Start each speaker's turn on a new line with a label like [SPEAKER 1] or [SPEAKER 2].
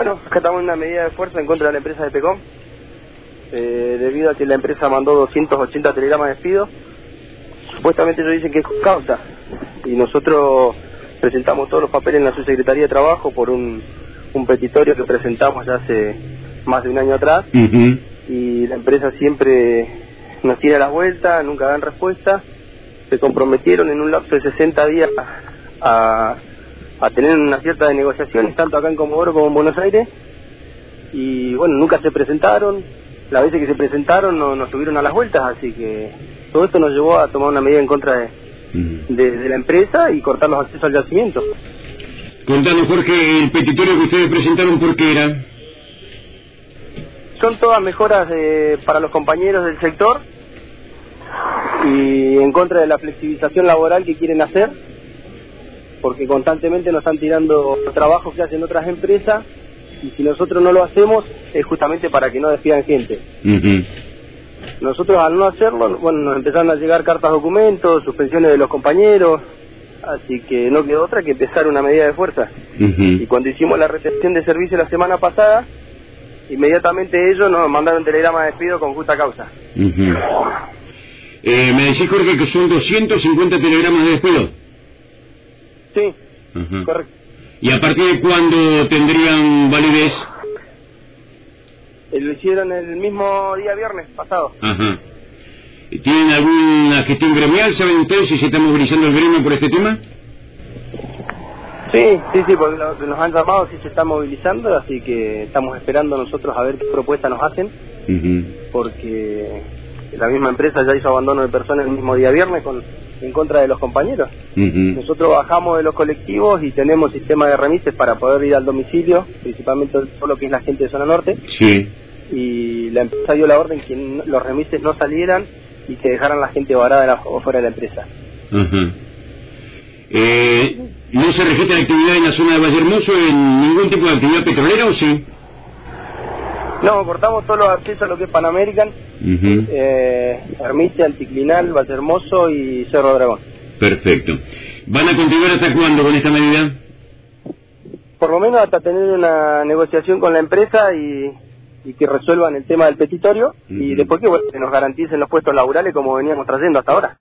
[SPEAKER 1] Bueno, acá estamos en una medida de fuerza en contra de la empresa de Pecom, debido a que la empresa mandó 280 telegramas de despido. Supuestamente ellos dicen que es con causa, y nosotros presentamos todos los papeles en la subsecretaría de Trabajo por un petitorio que presentamos ya hace más de un año atrás, y la empresa siempre nos tira las vueltas, nunca dan respuesta. Se comprometieron en un lapso de 60 días a tener una cierta de negociaciones, tanto acá en Comodoro como en Buenos Aires, y bueno, nunca se presentaron. Las veces que se presentaron no nos subieron a las vueltas, así que todo esto nos llevó a tomar una medida en contra de la empresa y cortar los accesos al yacimiento.
[SPEAKER 2] Contanos, Jorge, el petitorio que ustedes presentaron, ¿por qué era?
[SPEAKER 1] Son todas mejoras para los compañeros del sector y en contra de la flexibilización laboral que quieren hacer, porque constantemente nos están tirando trabajos que hacen otras empresas, y si nosotros no lo hacemos es justamente para que no despidan gente. Nosotros al no hacerlo, bueno, nos empezaron a llegar cartas documentos, suspensiones de los compañeros, así que no quedó otra que empezar una medida de fuerza. Y cuando hicimos la retención de servicio la semana pasada, inmediatamente ellos nos mandaron telegrama de despido con justa causa.
[SPEAKER 2] Me decís, Jorge, que son 250 telegramas de despido.
[SPEAKER 1] Sí, correcto.
[SPEAKER 2] ¿Y a partir de cuándo tendrían validez?
[SPEAKER 1] Lo hicieron el mismo día viernes pasado.
[SPEAKER 2] ¿Tienen alguna gestión gremial? ¿Saben ustedes si se está movilizando el gremio por este tema?
[SPEAKER 1] Sí, porque nos han llamado, sí se está movilizando, así que estamos esperando nosotros a ver qué propuesta nos hacen, porque la misma empresa ya hizo abandono de personas el mismo día viernes en contra de los compañeros. Nosotros bajamos de los colectivos y tenemos sistema de remises para poder ir al domicilio, principalmente todo lo que es la gente de zona norte. Y la empresa dio la orden que los remises no salieran y que dejaran la gente varada fuera de la empresa.
[SPEAKER 2] ¿No se registra actividad en la zona de Valle Hermoso, en ningún tipo de actividad petrolera, o sí?
[SPEAKER 1] No, cortamos todos los accesos a lo que es Pan American, Hermicia, Anticlinal, Valle Hermoso y Cerro Dragón.
[SPEAKER 2] Perfecto. ¿Van a continuar hasta cuándo con esta medida?
[SPEAKER 1] Por lo menos hasta tener una negociación con la empresa y que resuelvan el tema del petitorio, y después que nos garanticen los puestos laborales como veníamos trayendo hasta ahora.